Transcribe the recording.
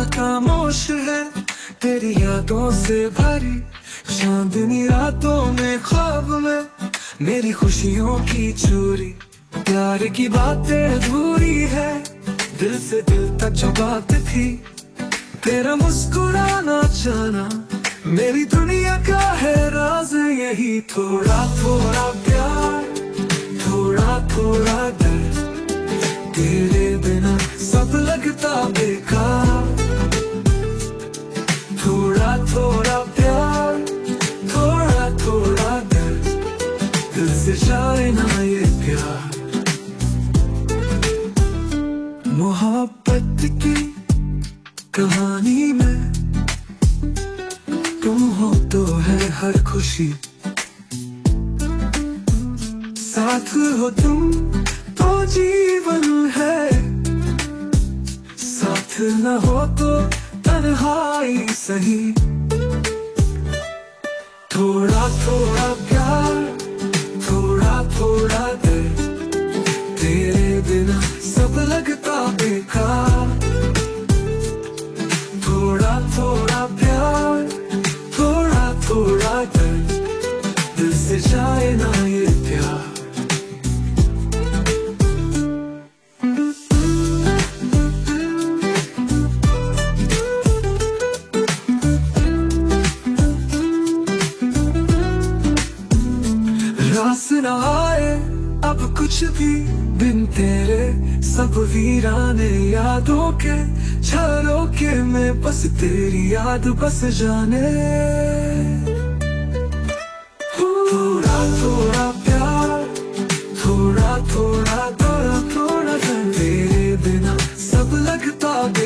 खामोश है, तेरी यादों से भरी चांदनी रातों में ख्वाब में मेरी खुशियों की चोरी। प्यार की बातें अधूरी है, दिल से दिल तक जो बात थी, तेरा मुस्कुराना जाना मेरी दुनिया का है राज। यही थोड़ा थोड़ा प्यार, थोड़ा थोड़ा डर, तेरे बिना सब लगता बेकार। थोड़ा थोड़ा प्यार, थोड़ा थोड़ा डर, दिल से जाए ना ये प्यार। मोहब्बत की कहानी में तुम हो तो है हर खुशी, साथ हो तुम तो जीवन है, साथ न हो तो तन्हाई सही। थोड़ा थोड़ा प्यार, थोड़ा थोड़ा दर्द, तेरे बिना सब लगता बेकार। थोड़ा थोड़ा प्यार, थोड़ा थोड़ा दर्द, दिल से जाए ना ये प्यार। रास न आए अब कुछ भी बिन तेरे, सब वीराने यादों के झरोखे में बस तेरी याद बस जाने। थोड़ा थोड़ा प्यार, थोड़ा थोड़ा थोड़ा थोड़ा, तेरे बिना सब लगता